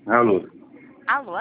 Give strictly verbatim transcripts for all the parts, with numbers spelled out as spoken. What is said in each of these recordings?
Alô? Alô?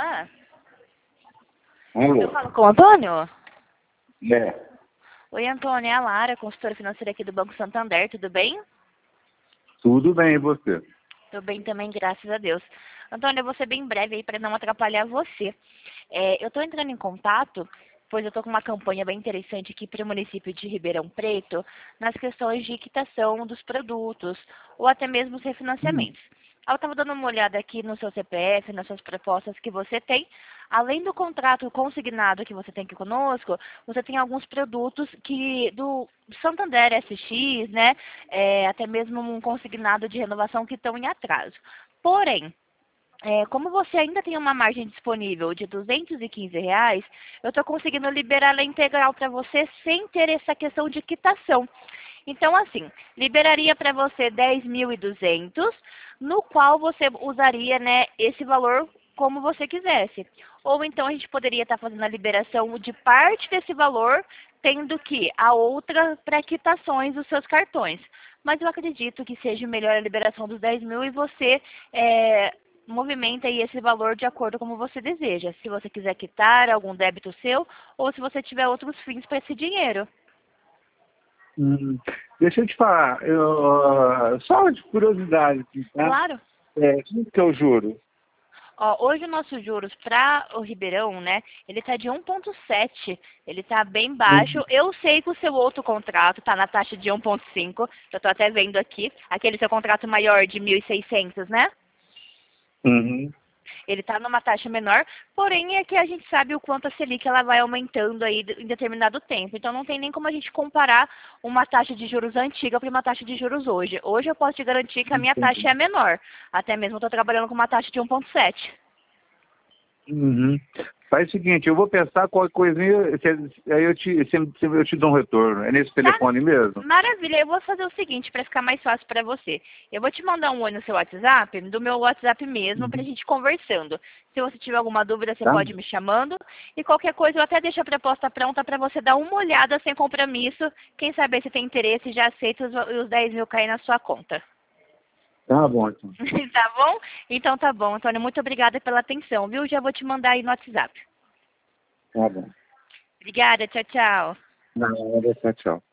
Alô? Eu falo com o Antônio? É. Oi, Antônio, é a Lara, consultora financeira aqui do Banco Santander, tudo bem? Tudo bem, e você? Tudo bem também, graças a Deus. Antônio, eu vou ser bem breve aí para não atrapalhar você. É, eu estou entrando em contato, pois eu estou com uma campanha bem interessante aqui para o município de Ribeirão Preto, nas questões de quitação dos produtos, ou até mesmo os Hum. refinanciamentos. Eu estava dando uma olhada aqui no seu C P F, nas suas propostas que você tem. Além do contrato consignado que você tem aqui conosco, você tem alguns produtos que do Santander S X, né? É, até mesmo um consignado de renovação que estão em atraso. Porém, é, como você ainda tem uma margem disponível de duzentos e quinze reais, eu estou conseguindo liberar ela integral para você sem ter essa questão de quitação. Então, assim, liberaria para você dez mil e duzentos, no qual você usaria, né, esse valor como você quisesse. Ou então a gente poderia estar fazendo a liberação de parte desse valor, tendo que a outra para quitações dos seus cartões. Mas eu acredito que seja melhor a liberação dos dez mil e você é, movimenta aí esse valor de acordo como você deseja. Se você quiser quitar algum débito seu, ou se você tiver outros fins para esse dinheiro. Hum. Deixa eu te falar, eu, ah, só de curiosidade, assim, tá? Claro. É, quanto que é o juro? Ó, hoje o nosso juros para o Ribeirão, né, ele está de um ponto sete, ele está bem baixo. Hum. Eu sei que o seu outro contrato está na taxa de um ponto cinco, já estou até vendo aqui, aquele seu contrato maior de mil e seiscentos, né? Uhum. Ele está numa taxa menor, porém é que a gente sabe o quanto a Selic ela vai aumentando aí em determinado tempo. Então não tem nem como a gente comparar uma taxa de juros antiga para uma taxa de juros hoje. Hoje eu posso te garantir que a minha taxa Entendi. é menor. Até mesmo estou trabalhando com uma taxa de um ponto sete. Uhum. Faz o seguinte, eu vou pensar qualquer coisinha, se- aí eu te, se- se- eu te dou um retorno. É nesse Tá? telefone mesmo? Maravilha, eu vou fazer o seguinte para ficar mais fácil para você. Eu vou te mandar um oi no seu WhatsApp, do meu WhatsApp mesmo, para a Uhum. gente conversando. Se você tiver alguma dúvida, você Tá? pode me chamando. E qualquer coisa, eu até deixo a proposta pronta para você dar uma olhada sem compromisso. Quem sabe se tem interesse, já aceita os, os dez mil cair na sua conta. Tá bom, então. Tá bom? Então tá bom, Antônio. Muito obrigada pela atenção, viu? Já vou te mandar aí no WhatsApp. Tá bom. Obrigada, tchau, tchau. Não, tchau, tchau.